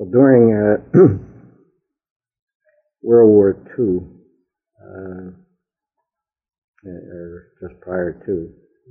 Well, during World War II, or just prior to,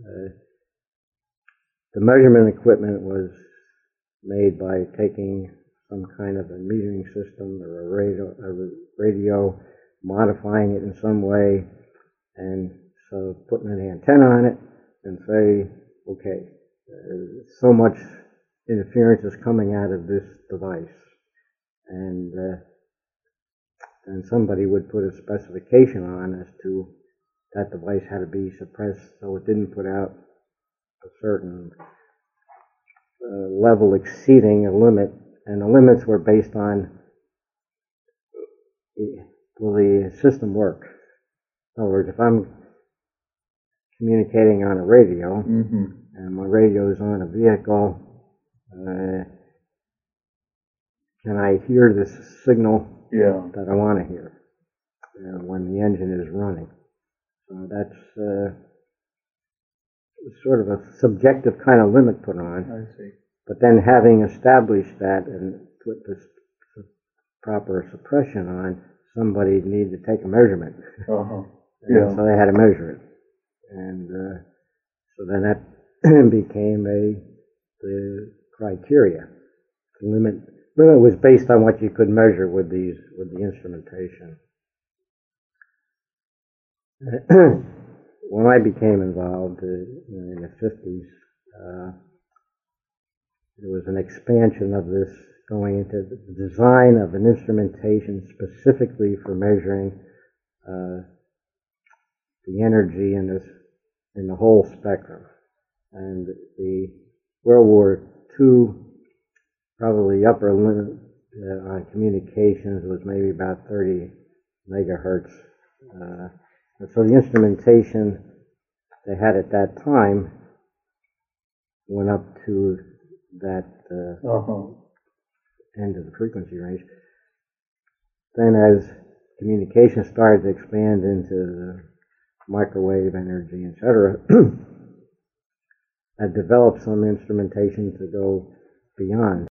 the measurement equipment was made by taking some kind of a metering system or a radio, modifying it in some way, and so putting an antenna on it and say, okay, so much interference is coming out of this device, and somebody would put a specification on as to that device had to be suppressed so it didn't put out a certain level exceeding a limit, and the limits were based on will the system work. In other words, if I'm communicating on a radio, and my radio is on a vehicle, can I hear this signal that I want to hear when the engine is running? So that's sort of a subjective kind of limit put on. I see. But then having established that and put this proper suppression on, somebody needed to take a measurement. So they had to measure it. And so then that became the criteria. The limit was based on what you could measure with the instrumentation. When I became involved in the 50s, there was an expansion of this, going into the design of an instrumentation specifically for measuring the energy in the whole spectrum. And the World War II, probably upper limit on communications was maybe about 30 megahertz. And so the instrumentation they had at that time went up to that end of the frequency range. Then as communication started to expand into the microwave energy, etc., I developed some instrumentation to go beyond